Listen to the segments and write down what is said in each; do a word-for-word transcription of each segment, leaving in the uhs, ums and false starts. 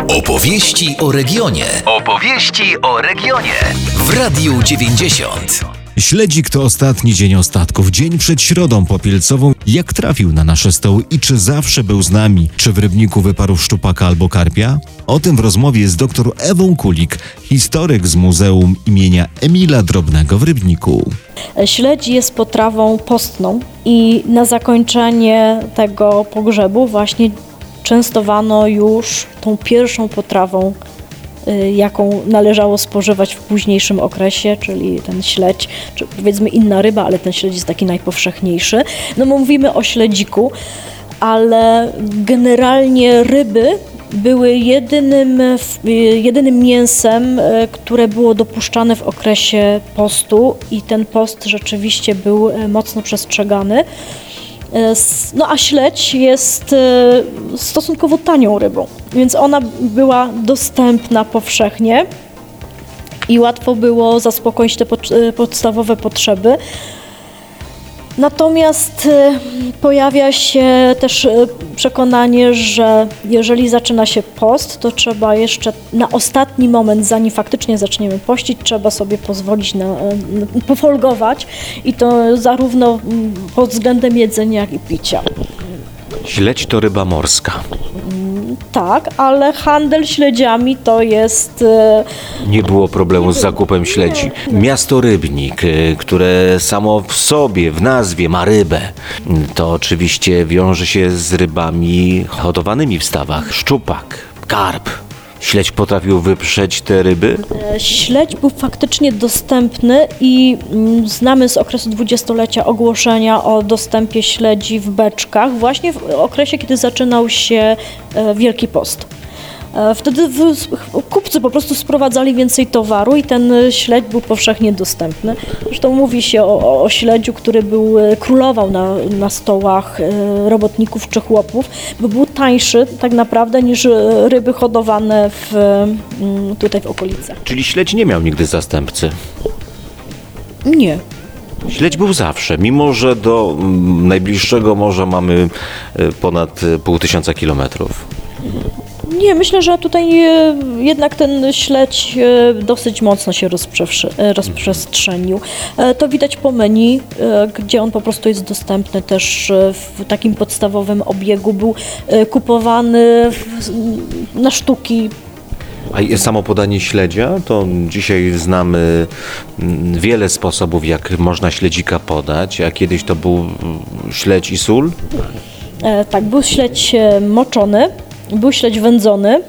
Opowieści o regionie. Opowieści o regionie. W Radiu dziewięćdziesiąt. Śledzik to ostatni dzień ostatków, dzień przed Środą Popielcową. Jak trafił na nasze stoły i czy zawsze był z nami? Czy w rybniku wyparł szczupaka albo karpia? O tym w rozmowie z dr Ewą Kulik, historyk z Muzeum imienia Emila Drobnego w Rybniku. Śledź jest potrawą postną i na zakończenie tego pogrzebu właśnie częstowano już tą pierwszą potrawą, jaką należało spożywać w późniejszym okresie, czyli ten śledź, czy powiedzmy inna ryba, ale ten śledź jest taki najpowszechniejszy. No mówimy o śledziku, ale generalnie ryby były jedynym, jedynym mięsem, które było dopuszczane w okresie postu i ten post rzeczywiście był mocno przestrzegany. No a śledź jest stosunkowo tanią rybą, więc ona była dostępna powszechnie i łatwo było zaspokoić te podstawowe potrzeby. Natomiast pojawia się też przekonanie, że jeżeli zaczyna się post, to trzeba jeszcze na ostatni moment, zanim faktycznie zaczniemy pościć, trzeba sobie pozwolić na, na pofolgować i to zarówno pod względem jedzenia, jak i picia. Śledź to ryba morska. Tak, ale handel śledziami to jest... Nie było problemu z zakupem śledzi. Miasto Rybnik, które samo w sobie, w nazwie ma rybę, to oczywiście wiąże się z rybami hodowanymi w stawach. Szczupak, karp. Śledź potrafił wyprzeć te ryby? Śledź był faktycznie dostępny i znamy z okresu dwudziestolecia ogłoszenia o dostępie śledzi w beczkach właśnie w okresie, kiedy zaczynał się Wielki Post. Wtedy kupcy po prostu sprowadzali więcej towaru i ten śledź był powszechnie dostępny. Zresztą mówi się o, o śledziu, który był, królował na, na stołach robotników czy chłopów, bo był tańszy tak naprawdę niż ryby hodowane w, tutaj w okolicy. Czyli śledź nie miał nigdy zastępcy? Nie. Śledź był zawsze, mimo że do najbliższego morza mamy ponad pół tysiąca kilometrów. Nie, myślę, że tutaj jednak ten śledź dosyć mocno się rozprzestrzenił. To widać po menu, gdzie on po prostu jest dostępny też w takim podstawowym obiegu. Był kupowany na sztuki. A samo podanie śledzia, to dzisiaj znamy wiele sposobów, jak można śledzika podać, a kiedyś to był śledź i sól? Tak, był śledź moczony. Był śledź wędzony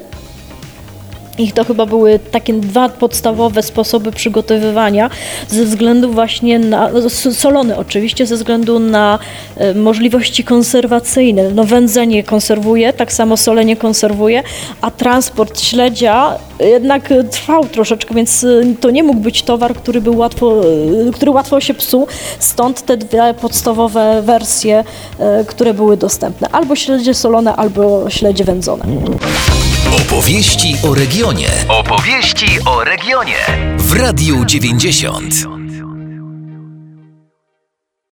i to chyba były takie dwa podstawowe sposoby przygotowywania ze względu właśnie na, solony oczywiście, ze względu na e, możliwości konserwacyjne. No wędzenie konserwuje, tak samo solenie konserwuje, a transport śledzia jednak trwał troszeczkę, więc to nie mógł być towar, który był łatwo, który łatwo się psuł, stąd te dwie podstawowe wersje, e, które były dostępne. Albo śledzie solone, albo śledzie wędzone. Opowieści o regionie. Opowieści o regionie. W Radiu dziewięćdziesiąt.